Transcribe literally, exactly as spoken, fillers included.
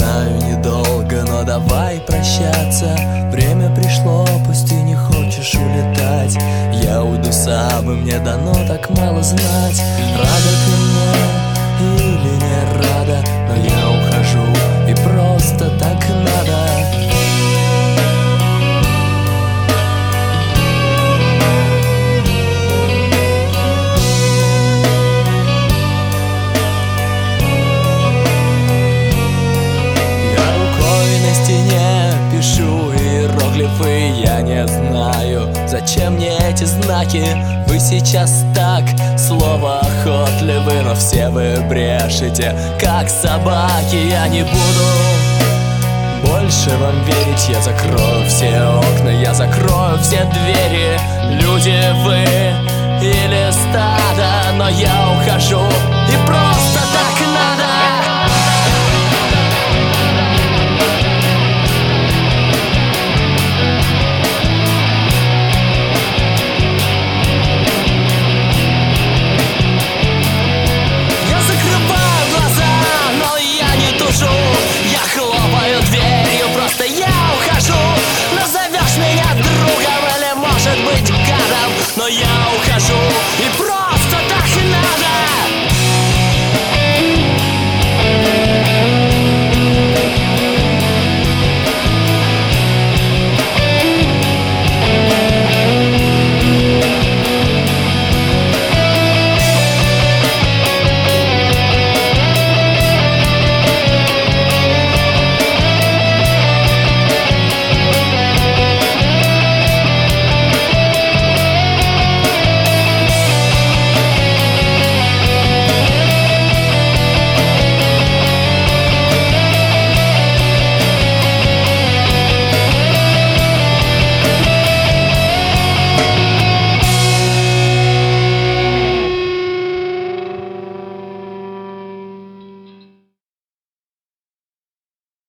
знаю, недолго, но давай прощаться. Время пришло, пусть ты не хочешь улетать. Я уйду сам, и мне дано так мало знать. Рада ты мне или не рада, но я ухожу, и просто так надо. Пишу иероглифы, я не знаю, зачем мне эти знаки. Вы сейчас так словоохотливы, но все вы брешете, как собаки. Я не буду больше вам верить. Я закрою все окна, я закрою все двери. Люди вы или стадо, но я ухожу, и просто так